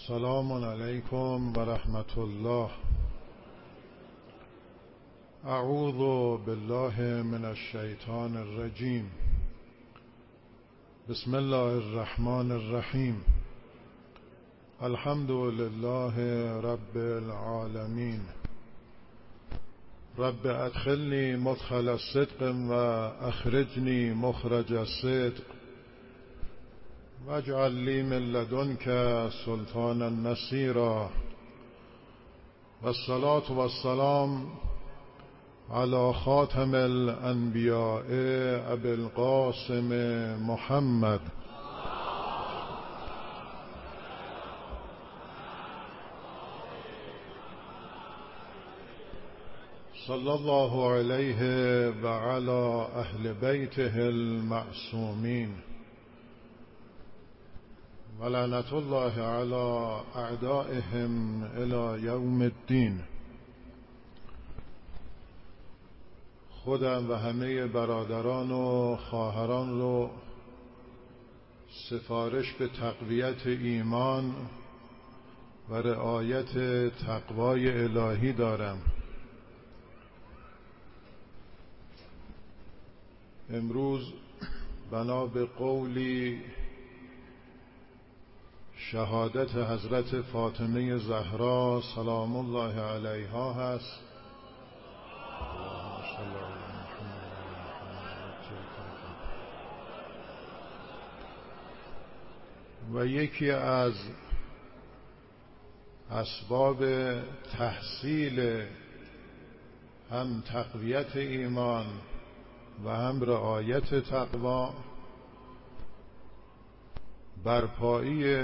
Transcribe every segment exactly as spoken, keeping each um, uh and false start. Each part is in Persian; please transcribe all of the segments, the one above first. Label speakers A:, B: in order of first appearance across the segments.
A: سلام علیکم و رحمت الله. اعوذ بالله من الشیطان الرجیم. بسم الله الرحمن الرحیم. الحمد لله رب العالمین. رب ادخلنی مدخل الصدق و اخرجنی مخرج الصدق واجعل لی من لدنک سلطانا نصیرا. والصلاة والسلام على خاتم الانبیاء ابی القاسم محمد صلی الله علیه و علی اهل بیته المعصومین و لعنت الله علی اعدائهم الی یوم الدین. خودم و همه برادران و خواهران رو سفارش به تقویت ایمان و رعایت تقوای الهی دارم. امروز بنا به قولی شهادت حضرت فاطمه زهرا سلام الله علیها هست و یکی از اسباب تحصیل هم تقویت ایمان و هم رعایت تقوا برپایی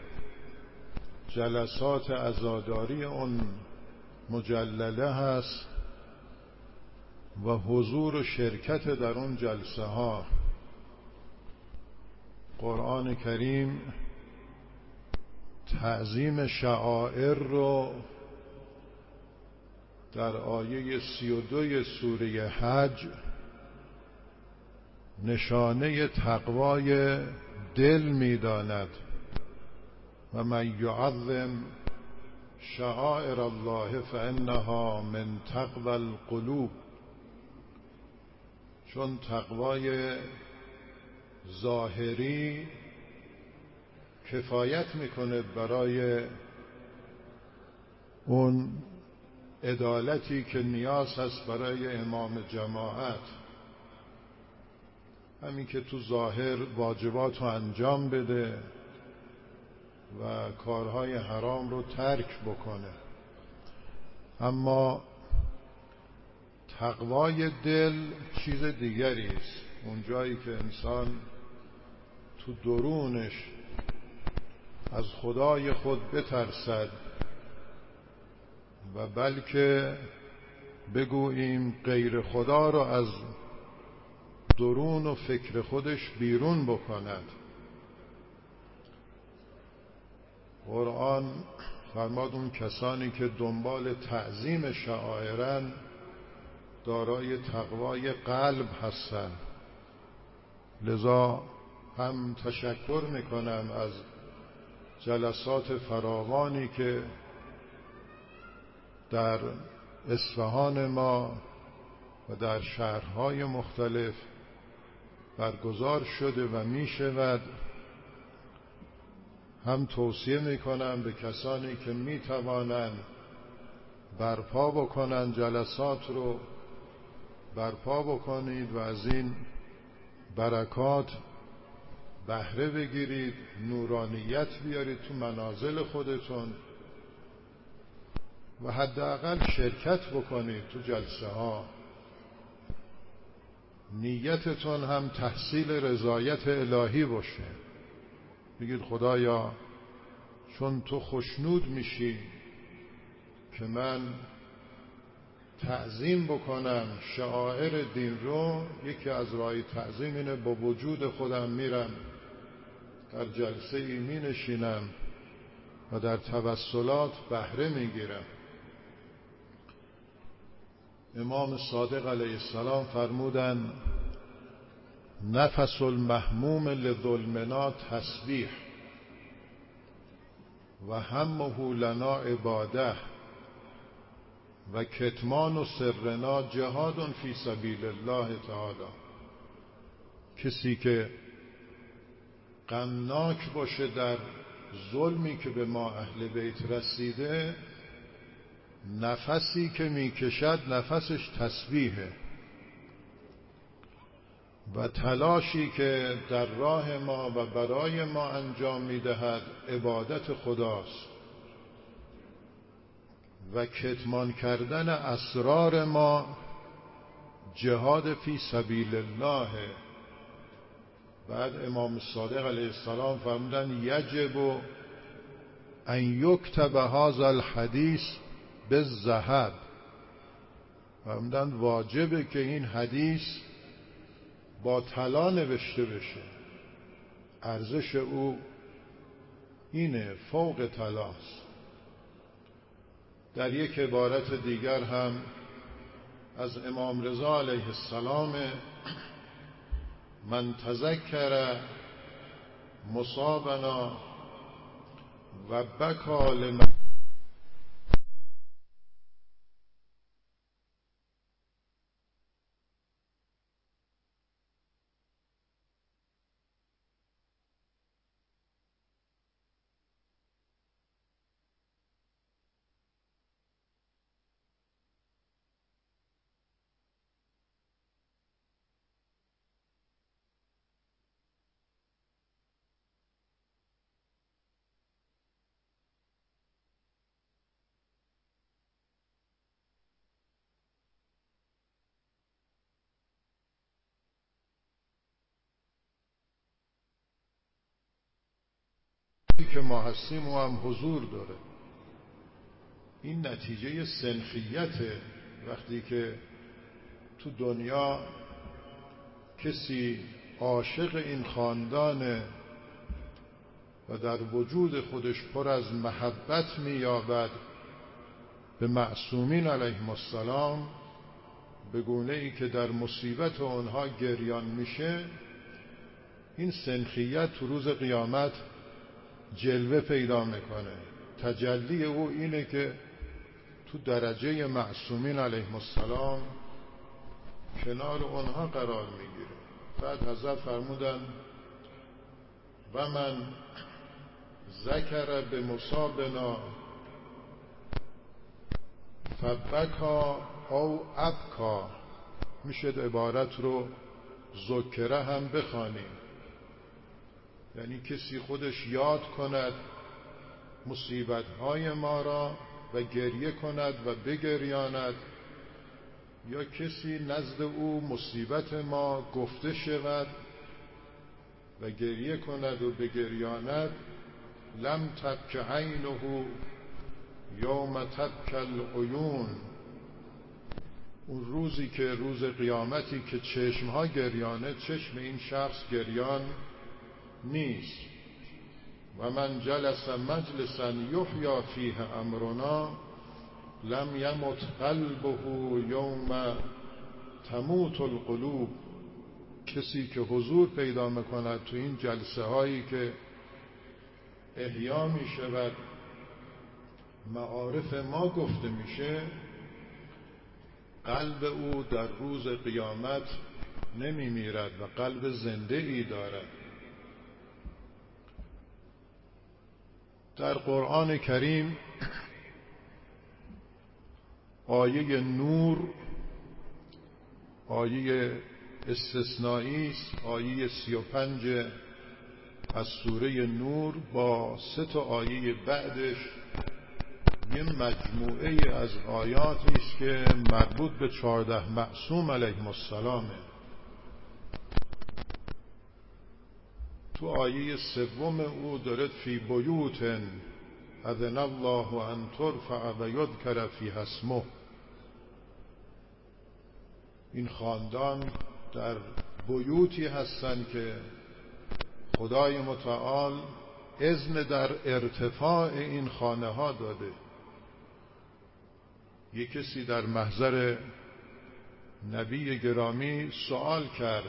A: جلسات عزاداری اون مجلله هست و حضور و شرکت در اون جلسه ها. قرآن کریم تعظیم شعائر رو در آیه سی و دو سوره حج نشانه تقوای دل می‌داند و من یعظم شعائر الله فانها من تقوی القلوب. چون تقوای ظاهری کفایت میکنه برای اون عدالتی که نیاز هست برای امام جماعت، همین که تو ظاهر واجبات رو انجام بده و کارهای حرام رو ترک بکنه. اما تقوای دل چیز دیگری است. اون جایی که انسان تو درونش از خدای خود بترسد و بلکه بگوییم غیر خدا رو از درون و فکر خودش بیرون بکند. قرآن فرماد اون کسانی که دنبال تعظیم شعائرن دارای تقوای قلب هستند. لذا هم تشکر میکنم از جلسات فراوانی که در اصفهان ما و در شهرهای مختلف برگزار شده و می شود. هم توصیه می کنم به کسانی که می توانند برپا بکنند جلسات رو برپا بکنید و از این برکات بهره بگیرید، نورانیت بیارید تو منازل خودتون و حداقل شرکت بکنید تو جلسه ها. نیتتون هم تحصیل رضایت الهی باشه. بگید خدایا چون تو خوشنود میشی که من تعظیم بکنم شعائر دین رو، یکی از راه تعظیم اینه با وجود خودم میرم در جلسه ای می نشینم و در توسلات بهره میگیرم. امام صادق علیه السلام فرمودند نفس المحموم لظلمنا تسبیح. و همه لنا عباده و کتمان و سرنا جهاد فی سبیل الله تعالی. کسی که غمناک باشه در ظلمی که به ما اهل بیت رسیده، نفسی که میکشد نفسش تسبیحه و تلاشی که در راه ما و برای ما انجام میدهد عبادت خداست و کتمان کردن اسرار ما جهاد فی سبیل الله. بعد امام صادق علیه السلام فرمودن یجب ان یکتب هذا الحدیث بالذهب. فرمودن واجبه که این حدیث با طلا نوشته بشه. ارزش او اینه، فوق طلاست. در یک عبارت دیگر هم از امام رضا علیه السلام من تذکر مصابنا و بکا لمن که ما هستیم و هم حضور داره. این نتیجه سنخیته. وقتی که تو دنیا کسی عاشق این خاندانه و در وجود خودش پر از محبت می‌یابد به معصومین علیهم السلام، به گونه‌ای که در مصیبت اونها گریان میشه، این سنخیت تو روز قیامت جلوه پیدا میکنه. تجلی او اینه که تو درجه معصومین علیهم السلام کنار اونها قرار میگیره. بعد حضرت فرمودن و من ذکر به مصابنا فبکا او ابکا. میشه عبارت رو ذکره هم بخوانیم، یعنی کسی خودش یاد کند مصیبت‌های ما را و گریه کند و بگریاند، یا کسی نزد او مصیبت ما گفته شود و گریه کند و بگریاند. لم تبک عینه یوم تبک العیون. اون روزی که روز قیامتی که چشمها گریانه، چشم این شخص گریان نیست. و من جلس مجلسا یحیی فیه امرنا لم یمت قلبه یوم تموت القلوب. کسی که حضور پیدا میکند تو این جلسه هایی که احیا می شود، معارف ما گفته میشه، قلب او در روز قیامت نمی میرد و قلب زنده ای دارد. در قرآن کریم آیه نور آیه استثنایی است. آیه سی و پنج از سوره نور با سه تا آیه بعدش یه مجموعه از آیاتی است که مربوط به چهارده معصوم علیهم السلامه. تو آیه سوم او دارد فی بیوت اذن الله ان ترفع و یذکر فیها اسمه. این خاندان در بیوتی هستند که خدای متعال اذن در ارتفاع این خانه ها داده. یک کسی در محضر نبی گرامی سوال کرد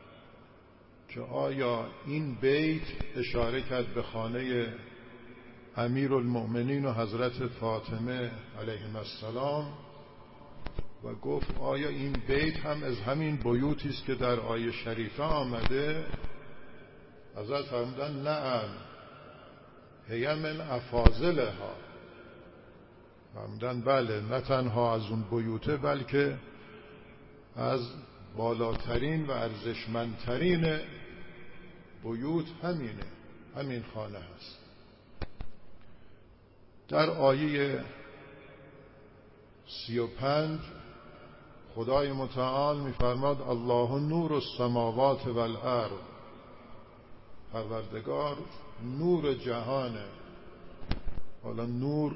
A: که آیا این بیت، اشاره کرد به خانه امیرالمؤمنین و حضرت فاطمه علیهم السلام و گفت آیا این بیت هم از همین بیوتی است که در آیه شریفه آمده؟ حضرت فرمودند نعم هی من افاضلها. فرمودند بله، نه تنها از اون بیوته بلکه از بالاترین و ارزشمندترین بیوت همینه، همین خانه هست. در آیه سی و پنج خدای متعال می‌فرماد الله نور السماوات والارض، پروردگار نور جهانه. حالا نور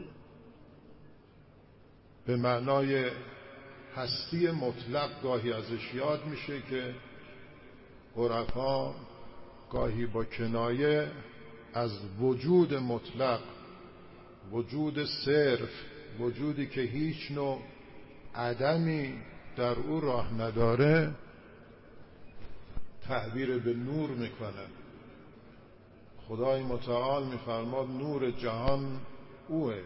A: به معنای هستی مطلق گاهی ازش یاد میشه که عرفا گاهی با کنایه از وجود مطلق، وجود صرف، وجودی که هیچ نوع عدمی در او راه نداره، تعبیر به نور میکنه. خدای متعال میفرماد نور جهان اوه.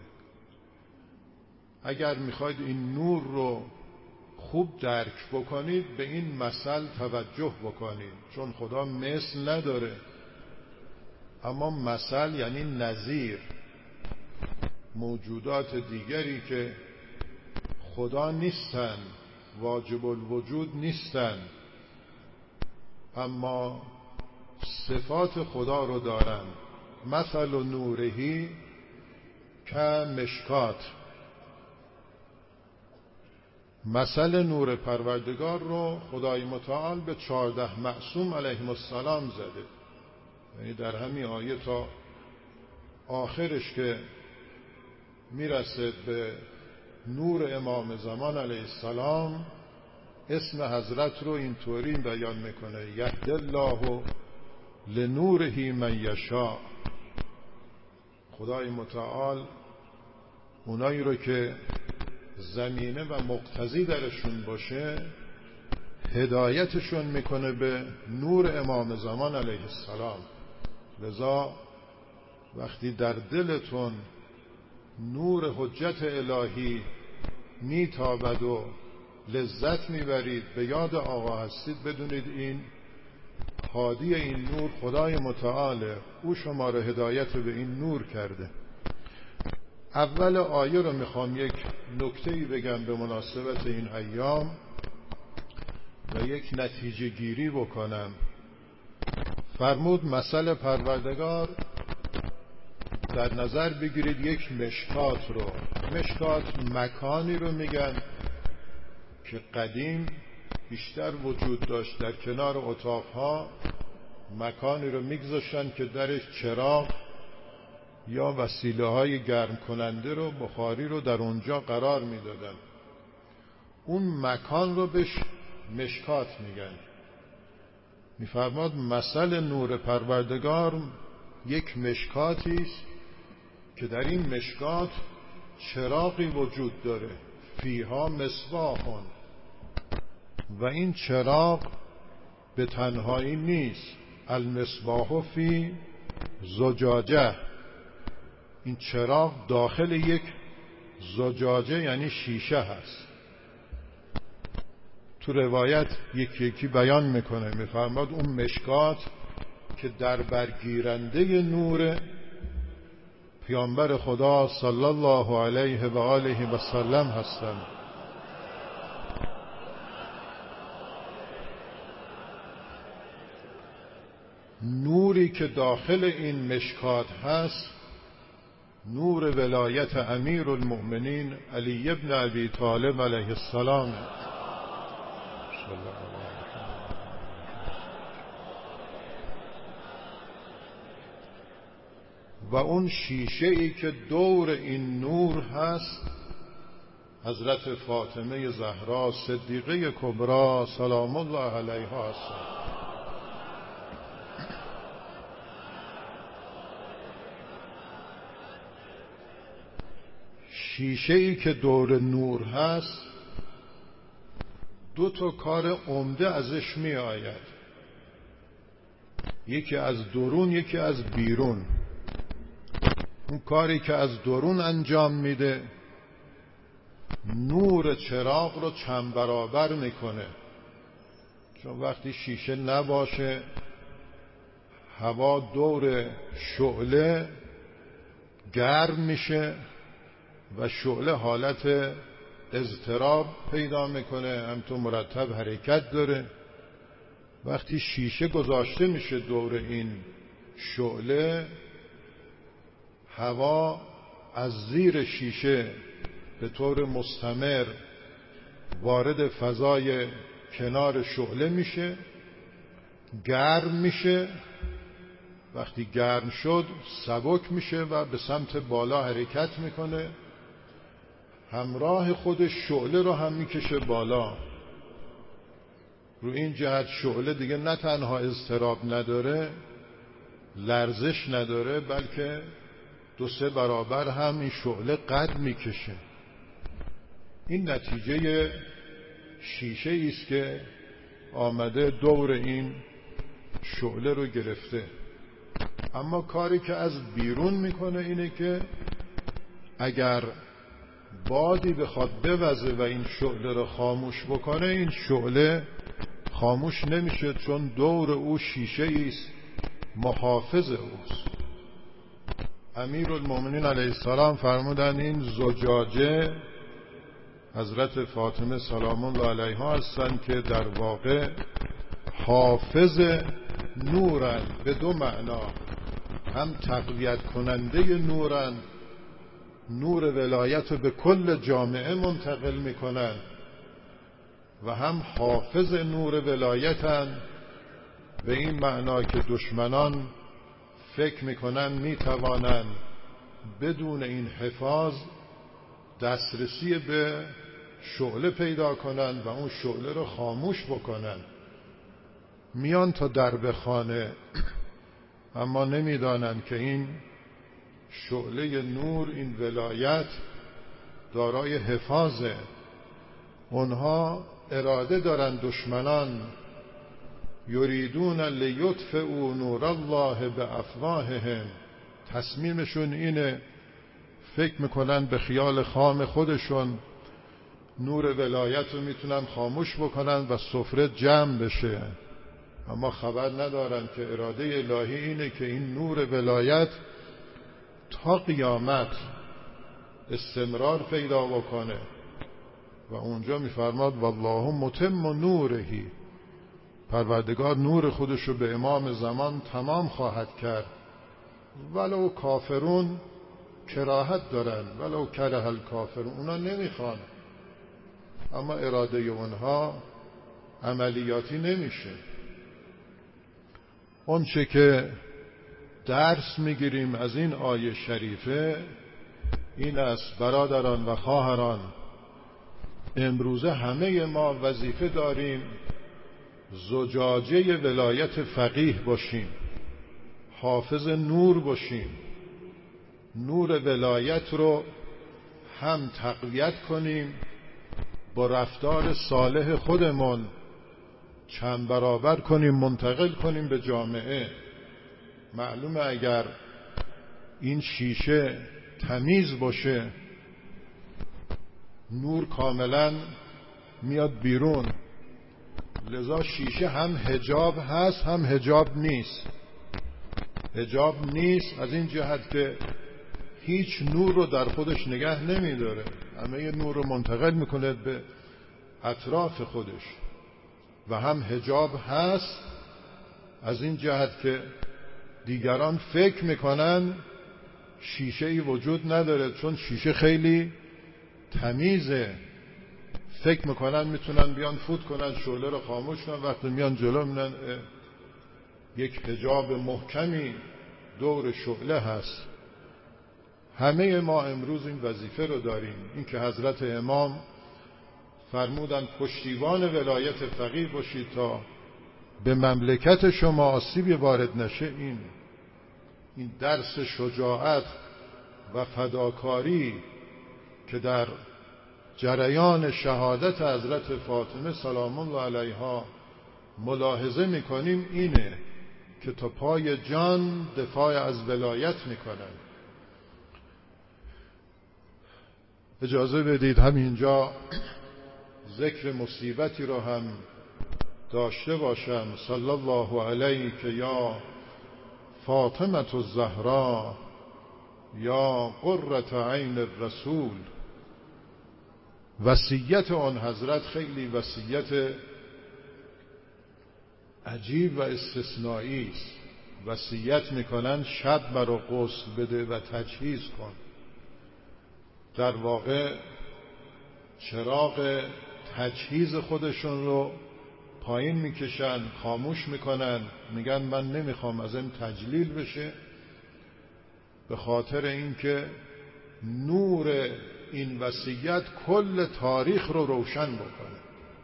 A: اگر میخواید این نور رو خوب درک بکنید به این مثل توجه بکنید، چون خدا مثل نداره، اما مثل یعنی نظیر، موجودات دیگری که خدا نیستن، واجب الوجود نیستن، اما صفات خدا رو دارن. مثل نورهی که مشکات، مثل نور پروردگار رو خدای متعال به چهارده معصوم علیهم السلام زده. یعنی در همین آیه تا آخرش که میرسه به نور امام زمان علیه السلام، اسم حضرت رو اینطوری بیان میکنه یهدی الله لنوره من یشاء. خدای متعال اونایی رو که زمینه و مقتضی درشون باشه هدایتشون میکنه به نور امام زمان علیه السلام. لذا وقتی در دلتون نور حجت الهی میتابد و لذت میبرید، به یاد آقا هستید، بدونید این هادی این نور خدای متعاله، او شما رو هدایت به این نور کرده. اول آیه رو میخوام یک نکته‌ای بگم به مناسبت این ایام و یک نتیجه گیری بکنم. فرمود مثل پروردگار در نظر بگیرید یک مشکات رو. مشکات مکانی رو میگن که قدیم بیشتر وجود داشت، در کنار اتاقها مکانی رو میگذاشتن که درش چراغ یا وسیله های گرم کننده رو، بخاری رو در اونجا قرار میدادن. اون مکان رو بهش مشکات میگن. میفرماد مثل نور پروردگار یک مشکاتی است که در این مشکات چراغی وجود داره، فیها مصباح، و این چراغ به تنهایی نیست، المصباح فی زجاجه، این چراغ داخل یک زجاجه یعنی شیشه هست. تو روایت یکی یکی بیان میکنه، میفرماد اون مشکات که در برگیرنده نور پیامبر خدا صلی الله علیه و آله و سلم هستند. نوری که داخل این مشکات هست نور ولایت امیر المؤمنین علی ابن ابی طالب علیه السلام. و اون شیشه ای که دور این نور هست حضرت فاطمه زهرا صدیقه کبری سلام الله علیها هست. شیشه ای که دور نور هست دو تا کار عمده ازش می آید، یکی از درون یکی از بیرون. اون کاری که از درون انجام میده نور چراغ رو چند برابر میکنه. چون وقتی شیشه نباشه هوا دور شعله گرم میشه و شعله حالت اضطراب پیدا میکنه، همینطور مرتب حرکت داره. وقتی شیشه گذاشته میشه دور این شعله، هوا از زیر شیشه به طور مستمر وارد فضای کنار شعله میشه، گرم میشه. وقتی گرم شد سبک میشه و به سمت بالا حرکت میکنه، همراه خودش شعله رو هم میکشه بالا. رو این جهت شعله دیگه نه تنها اضطراب نداره، لرزش نداره، بلکه دو سه برابر هم این شعله قد میکشه. این نتیجه شیشه ایست که آمده دور این شعله رو گرفته. اما کاری که از بیرون میکنه اینه که اگر بادی بخواد بوزه و این شعله رو خاموش بکنه، این شعله خاموش نمیشه، چون دور او شیشه ایست محافظ اوست. امیرالمومنین علیه السلام فرمودن این زجاجه حضرت فاطمه سلام الله علیها هستند که در واقع حافظ نورن، به دو معنا، هم تقویت کننده نورن، نور ولایت رو به کل جامعه منتقل میکنن، و هم حافظ نور ولایتن، به این معنا که دشمنان فکر میکنن میتوانن بدون این حفاظ دسترسی به شعله پیدا کنن و اون شعله رو خاموش بکنن. میان تا درب خانه، اما نمیدانن که این شعله نور، این ولایت دارای حفاظه. اونها اراده دارن، دشمنان، یریدون لیطفئوا نور الله بافواههم، تصمیمشون اینه، فکر میکنن به خیال خام خودشون نور ولایت رو میتونن خاموش بکنن و سفره جمع بشه، اما خبر ندارن که اراده الهی اینه که این نور ولایت تا قیامت استمرار پیدا بکنه. و اونجا میفرماد والله متم نورهی، پروردگار نور خودش رو به امام زمان تمام خواهد کرد، ولو کافرون کراهت دارن، ولو کره الکافرون، اونا نمیخوان، اما اراده اونها عملیاتی نمیشه. اون چه که درس میگیریم از این آیه شریفه این است برادران و خواهران، امروزه همه ما وظیفه داریم زجاجه ولایت فقیه باشیم، حافظ نور باشیم، نور ولایت رو هم تقویت کنیم، با رفتار صالح خودمون چند برابر کنیم، منتقل کنیم به جامعه. معلومه اگر این شیشه تمیز باشه نور کاملا میاد بیرون، لذا شیشه هم حجاب هست هم حجاب نیست. حجاب نیست از این جهت که هیچ نور رو در خودش نگه نمیداره، همه نور رو منتقل میکنه به اطراف خودش. و هم حجاب هست از این جهت که دیگران فکر میکنن شیشه ای وجود نداره، چون شیشه خیلی تمیزه، فکر میکنن میتونن بیان فوت کنن شعله رو خاموش کنن، وقتی میان جلو میبینن یک حجاب محکمی دور شعله هست. همه ما امروز این وظیفه رو داریم، این که حضرت امام فرمودن پشتیبان ولایت فقیه باشید تا به مملکت شما آسیبی وارد نشه. این این درس شجاعت و فداکاری که در جریان شهادت حضرت فاطمه سلام الله علیها ملاحظه میکنیم اینه که تا پای جان دفاع از ولایت میکنن. اجازه بدید همینجا ذکر مصیبتی رو هم داشته باشم. صلی الله علیک یا فاطمه الزهرا یا قرة عین الرسول. وصیت آن حضرت خیلی وصیت عجیب و استثنایی است. وصیت میکنن شب مرا غسل بده و تجهیز کن. در واقع چراغ تجهیز خودشون رو پایین میکشن، خاموش میکنن، میگن من نمیخوام از این تجلیل بشه، به خاطر اینکه نور این وصیت کل تاریخ رو روشن بکنه،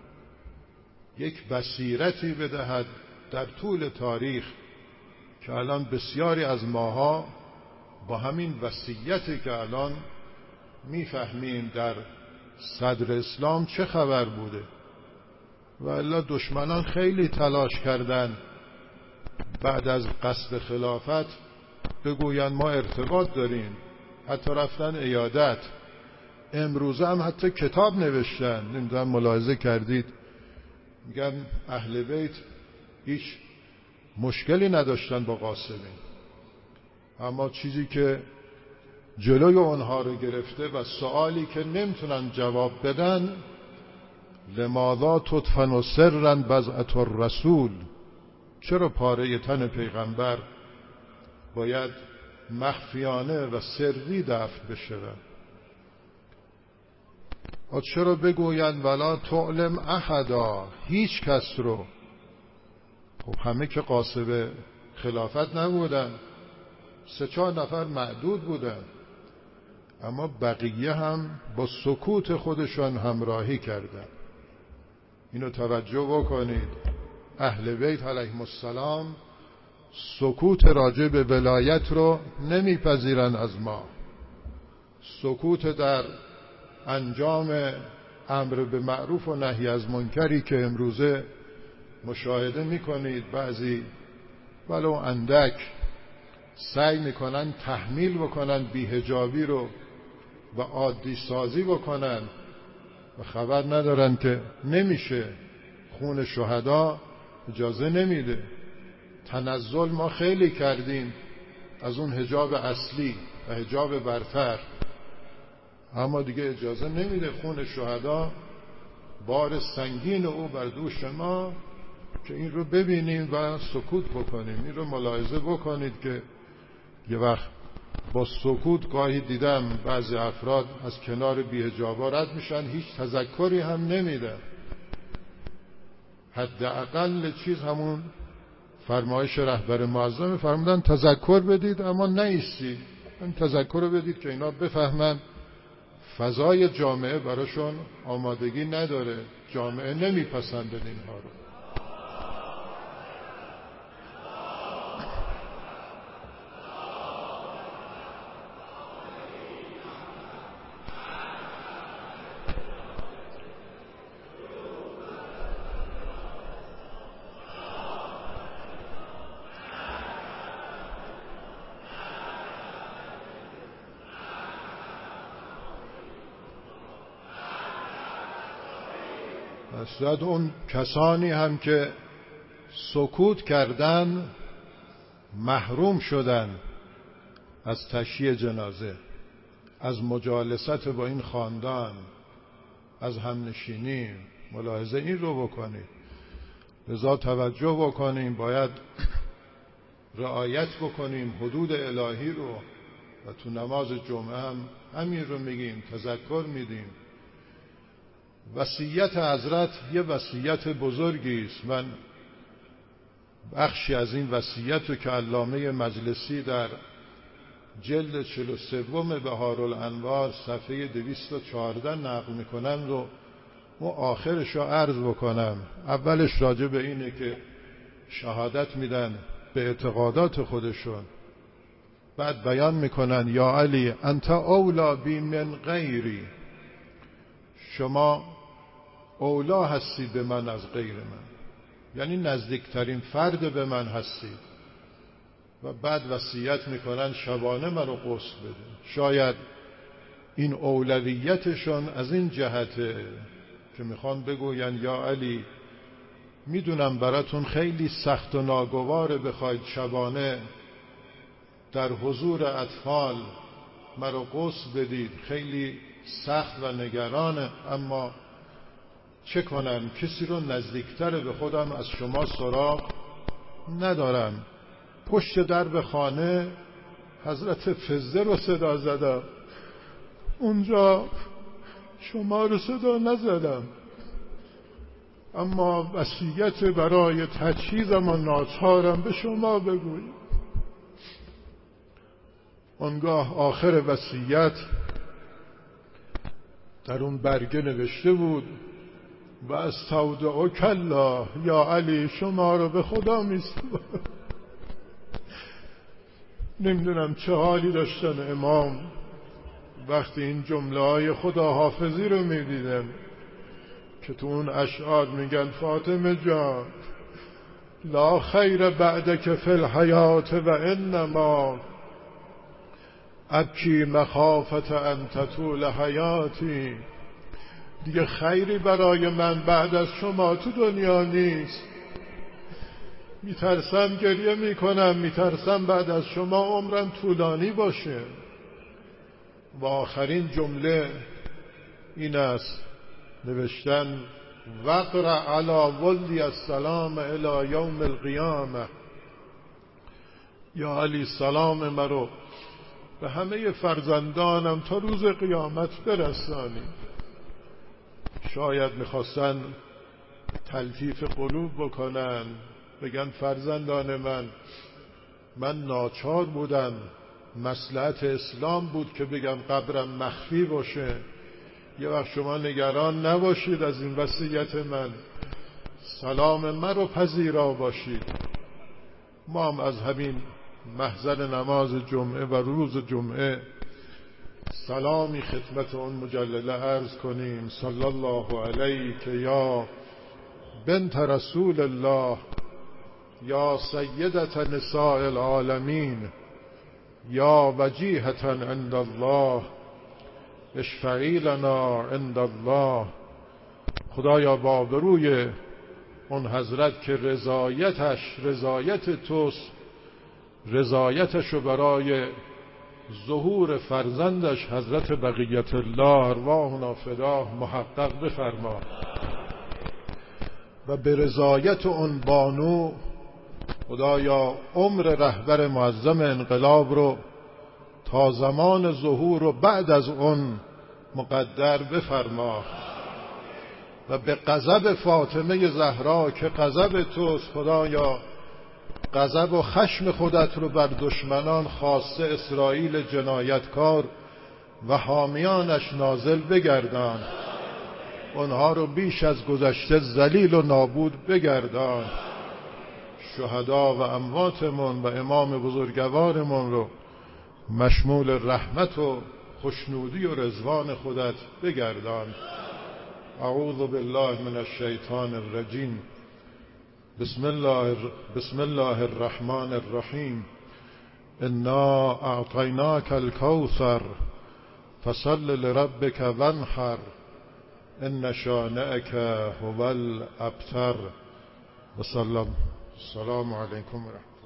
A: یک بصیرتی بدهد در طول تاریخ که الان بسیاری از ماها با همین وصیتی که الان میفهمیم در صدر اسلام چه خبر بوده. و الا دشمنان خیلی تلاش کردن بعد از قصد خلافت بگوین ما ارتباط داریم، حتی رفتن عیادت. امروزه هم حتی کتاب نوشتن، نمیدونم ملاحظه کردید، میگن اهل بیت هیچ مشکلی نداشتن با قاسمین، اما چیزی که جلوی اونها رو گرفته و سوالی که نمیتونن جواب بدن، لماذا تدفن سرا بضعة الرسول، چرا پاره تن پیغمبر باید مخفیانه و سری دفن بشه؟ و چرا بگوین ولا تعلم احدا، هیچ کس رو؟ خب همه که قاصد خلافت نبودن، سه چهار نفر معدود بودن، اما بقیه هم با سکوت خودشان همراهی کردن. اینو توجه بکنید، اهل بیت علیهم السلام سکوت راجع به ولایت رو نمیپذیرن از ما. سکوت در انجام امر به معروف و نهی از منکری که امروزه مشاهده میکنید، بعضی ولو اندک سعی میکنن تحمیل بکنن بی‌حجابی رو و عادی سازی بکنن و خبر ندارن که نمیشه، خون شهدا اجازه نمیده. تنزل ما خیلی کردیم از اون حجاب اصلی و حجاب برتر، اما دیگه اجازه نمیده خون شهدا بار سنگین او بر دوش ما که این رو ببینیم و سکوت بکنیم. این رو ملاحظه بکنید که یه وقت با سکوت گاهی دیدم بعضی افراد از کنار بی‌حجابا رد میشن، هیچ تذکری هم نمیدن. حداقل چیز همون فرمایش رهبر معظم فرمودن تذکر بدید اما نایستی، این تذکر رو بدید که اینا بفهمن فضای جامعه براشون آمادگی نداره، جامعه نمیپسندن اینها رو. اصلا اون کسانی هم که سکوت کردن محروم شدن از تشییع جنازه، از مجالست با این خاندان، از همنشینی. ملاحظه این رو بکنید، لذا توجه بکنیم، باید رعایت بکنیم حدود الهی رو و تو نماز جمعه هم همین رو میگیم، تذکر میدیم. وصیت حضرت یه وصیت بزرگی است. من بخشی از این وصیت رو که علامه مجلسی در جلد چهل و سه بهارالانوار صفحه دویست و چهارده نقل میکنن رو و آخرش رو عرض بکنم. اولش راجع به اینه که شهادت میدن به اعتقادات خودشون، بعد بیان میکنن یا علی انت اولا بی من غیری، شما اولا هستید به من از غیر من، یعنی نزدیکترین فرد به من هستید. و بعد وصیت میکنن شبانه منو غسل بده. شاید این اولویتشان از این جهته که میخوان بگوین یا علی میدونم براتون خیلی سخت و ناگواره بخواید شبانه در حضور اطفال مرا غسل بدید، خیلی سخت و نگرانه، اما چه کنم کسی رو نزدیکتر به خودم از شما سراغ ندارم. پشت درب خانه حضرت فزه رو صدا زدم، اونجا شما رو صدا نزدم، اما وصیت برای تجهیزم و ناچارم به شما بگویم. آنگاه آخر وصیت در اون برگه نوشته بود و استودعک الله یا علی شما رو به خدا میسپارم. نمیدونم چه حالی داشتن امام وقتی این جمله های خداحافظی رو میدیدن که تو اون اشعار میگن فاطمه جان لا خیر بعدک فی الحیات و انما ابکی مخافت ان تطول حیاتی. دیگه خیری برای من بعد از شما تو دنیا نیست، میترسم گریه میکنم، میترسم بعد از شما عمرم طولانی باشه. و آخرین جمله این است، نوشتن وقرأ علی ولدی السلام الی یوم القیامه. یا علی سلام مرو به همه فرزندانم تا روز قیامت برسانی. شاید میخواستن تلطیف قلوب بکنن، بگن فرزندان من من ناچار بودم، مصلحت اسلام بود که بگم قبرم مخفی باشه، یه وقت شما نگران نباشید از این وصیت من، سلام من رو پذیرا باشید. ما هم از همین محضر نماز جمعه و روز جمعه سلامی خدمت اون مجلله عرض کنیم. صلی الله علیک یا بنت رسول الله یا سیدت نساء العالمین یا وجیهة عند الله اشفعی لنا عند الله. خدایا با بروی اون حضرت که رضایتش رضایت توست، رضایتشو برای ظهور فرزندش حضرت بقیت الله ارواحنا فداه محقق بفرما و به رضایت اون بانو خدایا عمر رهبر معظم انقلاب رو تا زمان ظهور و بعد از اون مقدر بفرما و به غضب فاطمه زهرا که غضب توست خدایا غضب و خشم خودت رو بر دشمنان خاصه اسرائیل جنایتکار و حامیانش نازل بگردان، اونها رو بیش از گذشته ذلیل و نابود بگردان. شهدا و امواتمون و امام بزرگوارمون رو مشمول رحمت و خوشنودی و رضوان خودت بگردان. اعوذ بالله من الشیطان الرجیم. بسم الله بسم الله الرحمن الرحیم. انا اعطیناک الکوثر فصل لربک وانحر ان شانئک هو الابتر. و السلام علیکم و رحمت